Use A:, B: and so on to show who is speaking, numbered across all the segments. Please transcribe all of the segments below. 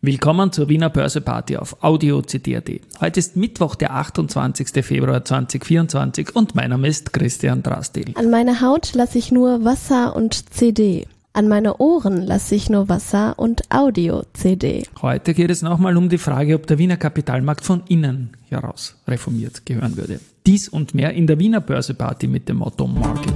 A: Willkommen zur Wiener Börseparty auf Audio CD.at. Heute ist Mittwoch, der 28. Februar 2024 und mein Name ist Christian Drastil.
B: An meine Haut lasse ich nur Wasser und CD. An meine Ohren lasse ich nur Wasser und Audio-CD.
A: Heute geht es nochmal um die Frage, ob der Wiener Kapitalmarkt von innen heraus reformiert gehören würde. Dies und mehr in der Wiener Börseparty mit dem Motto Market.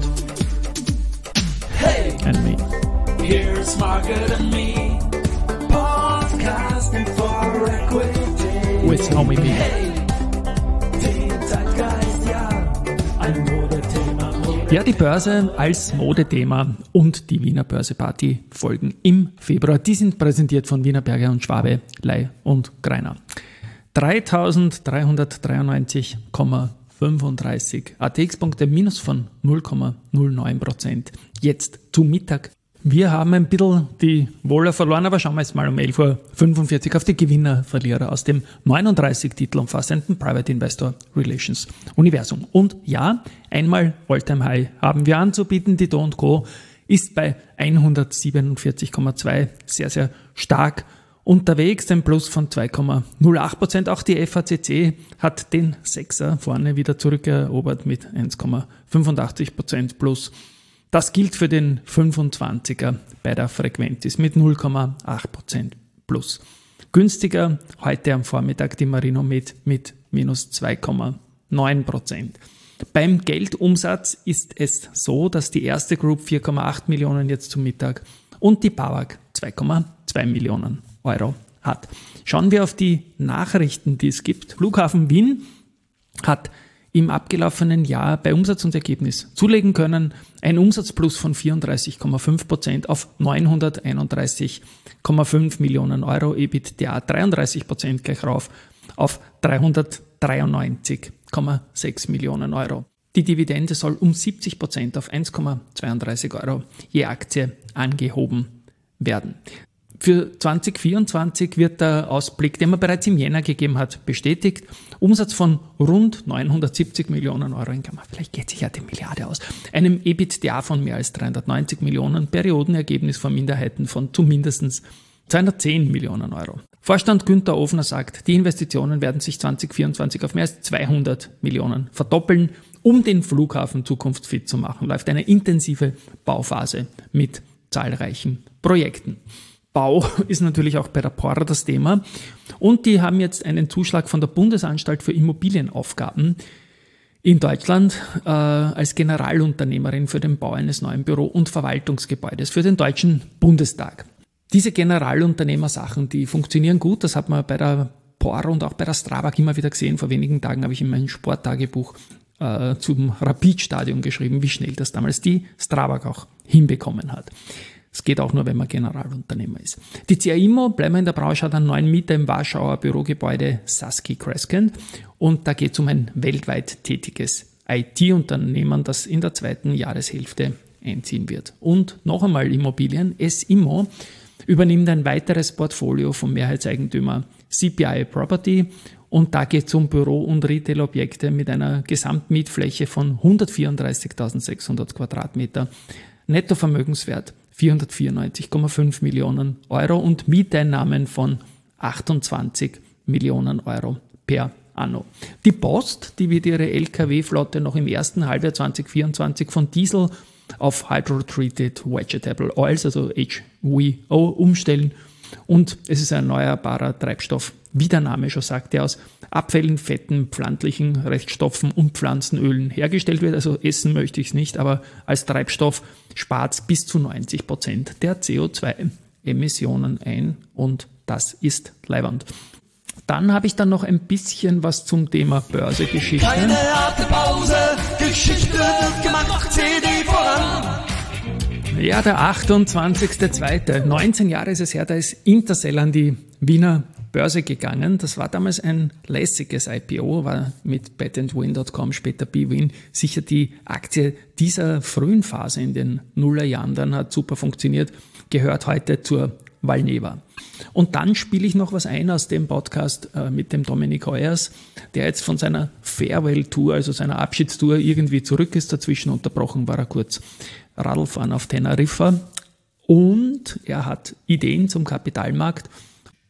C: Hey,
A: And me.
C: here's Market and Me, podcasting for equity.
A: With Naomi B.
C: Hey, die Zeitgeist, ja, ein Modethema.
A: Ja, die Börse als Modethema und die Wiener Börseparty folgen im Februar. Die sind präsentiert von Wienerberger und Schwabe, Ley und Greiner. 3.393,35 ATX-Punkte, minus von 0,09%. Jetzt zu Mittag. Wir haben ein bisschen die Wohler verloren, aber schauen wir jetzt mal um 11.45 Uhr auf die Gewinner-Verlierer aus dem 39 Titel umfassenden Private Investor Relations Universum. Und ja, einmal All-Time High haben wir anzubieten. Die Do & Co ist bei 147,2 sehr, sehr stark unterwegs, ein Plus von 2,08%. Auch die FACC hat den Sechser vorne wieder zurückerobert mit 1,85% Plus. Das gilt für den 25er bei der Frequentis mit 0,8% Plus. Günstiger heute am Vormittag die Marino mit minus 2,9%. Beim Geldumsatz ist es so, dass die erste Group 4,8 Millionen jetzt zum Mittag und die BAWAG 2,2 Millionen Euro hat. Schauen wir auf die Nachrichten, die es gibt. Flughafen Wien hat im abgelaufenen Jahr bei Umsatz und Ergebnis zulegen können. Ein Umsatzplus von 34,5% auf 931,5 Millionen Euro, EBITDA 33% gleich rauf auf 393,6 Millionen Euro. Die Dividende soll um 70% auf 1,32 Euro je Aktie angehoben werden. Für 2024 wird der Ausblick, den man bereits im Jänner gegeben hat, bestätigt. Umsatz von rund 970 Millionen Euro in Klammer. Vielleicht geht sich ja die Milliarde aus. Einem EBITDA von mehr als 390 Millionen, Periodenergebnis von Minderheiten von zumindest 210 Millionen Euro. Vorstand Günther Ofner sagt, die Investitionen werden sich 2024 auf mehr als 200 Millionen verdoppeln, um den Flughafen zukunftsfit zu machen. Läuft eine intensive Bauphase mit zahlreichen Projekten. Bau ist natürlich auch bei der POR das Thema und die haben jetzt einen Zuschlag von der Bundesanstalt für Immobilienaufgaben in Deutschland als Generalunternehmerin für den Bau eines neuen Büro- und Verwaltungsgebäudes für den Deutschen Bundestag. Diese Generalunternehmersachen, die funktionieren gut, das hat man bei der POR und auch bei der Strabag immer wieder gesehen. Vor wenigen Tagen habe ich in meinem Sporttagebuch zum Rapid-Stadion geschrieben, wie schnell das damals die Strabag auch hinbekommen hat. Es geht auch nur, wenn man Generalunternehmer ist. Die CA Immo, bleiben wir in der Branche, hat einen neuen Mieter im Warschauer Bürogebäude Saski Crescent und da geht es um ein weltweit tätiges IT-Unternehmen, das in der zweiten Jahreshälfte einziehen wird. Und noch einmal Immobilien. S-Immo übernimmt ein weiteres Portfolio vom Mehrheitseigentümer CPI Property und da geht es um Büro- und Retail-Objekte mit einer Gesamtmietfläche von 134.600 Quadratmeter, Nettovermögenswert 494,5 Millionen Euro und Mieteinnahmen von 28 Millionen Euro per anno. Die Post, die wird ihre Lkw-Flotte noch im ersten Halbjahr 2024 von Diesel auf Hydrotreated Vegetable Oils, also HVO, umstellen. Und es ist ein erneuerbarer Treibstoff, wie der Name schon sagt, der aus Abfällen, Fetten, pflanzlichen Reststoffen und Pflanzenölen hergestellt wird. Also essen möchte ich es nicht, aber als Treibstoff spart es bis zu 90% der CO2-Emissionen ein und das ist leiwand. Dann habe ich dann noch ein bisschen was zum Thema Börsegeschichte.
C: Keine harte Pause, Geschichte wird gemacht, CD voran.
A: Ja, der 28.02. 19 Jahre ist es her, da ist Intercell an die Wiener Börse gegangen. Das war damals ein lässiges IPO, war mit betandwin.com, später BWin, sicher die Aktie dieser frühen Phase in den Nullerjahren. Dann hat super funktioniert, gehört heute zur Valneva. Und dann spiele ich noch was ein aus dem Podcast mit dem Dominik Heuers, der jetzt von seiner Farewell-Tour, also seiner Abschiedstour irgendwie zurück ist. Dazwischen unterbrochen war er kurz Radlfahren auf Teneriffa und er hat Ideen zum Kapitalmarkt.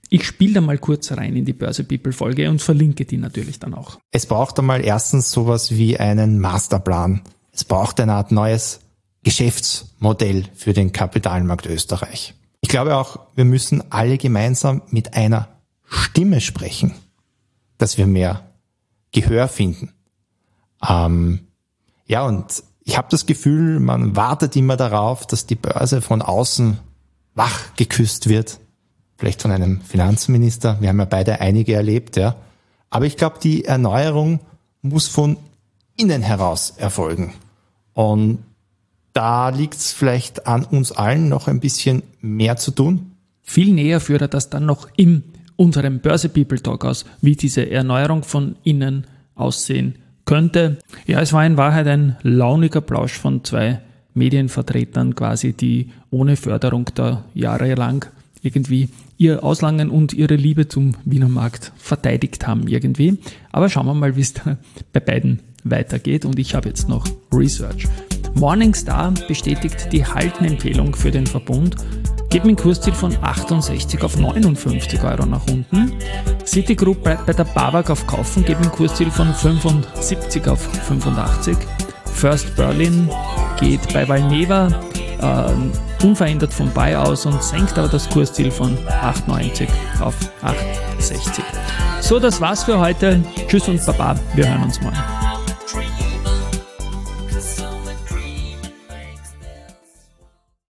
A: Ich spiele da mal kurz rein in die Börse People Folge und verlinke die natürlich dann auch.
D: Es braucht einmal erstens sowas wie einen Masterplan. Es braucht eine Art neues Geschäftsmodell für den Kapitalmarkt Österreich. Ich glaube auch, wir müssen alle gemeinsam mit einer Stimme sprechen, dass wir mehr Gehör finden. Und ich habe das Gefühl, man wartet immer darauf, dass die Börse von außen wach geküsst wird. Vielleicht von einem Finanzminister. Wir haben ja beide einige erlebt, ja. Aber ich glaube, die Erneuerung muss von innen heraus erfolgen. Und da liegt es vielleicht an uns allen, noch ein bisschen mehr zu tun.
A: Viel näher führt er das dann noch in unserem Börse People Talk aus, wie diese Erneuerung von innen aussehen könnte. Ja, es war in Wahrheit ein launiger Plausch von 2 Medienvertretern quasi, die ohne Förderung da jahrelang irgendwie ihr Auslangen und ihre Liebe zum Wiener Markt verteidigt haben irgendwie. Aber schauen wir mal, wie es da bei beiden weitergeht. Und ich habe jetzt noch Research. Morningstar bestätigt die Haltenempfehlung für den Verbund, geht mit dem Kursziel von 68 auf 59 Euro nach unten. Citigroup bleibt bei der BAWAG auf Kaufen, geht mit dem Kursziel von 75 auf 85. First Berlin geht bei Valneva unverändert vom Buy aus und senkt aber das Kursziel von 8,90 auf 8,60. So, das war's für heute. Tschüss und Baba, wir hören uns morgen.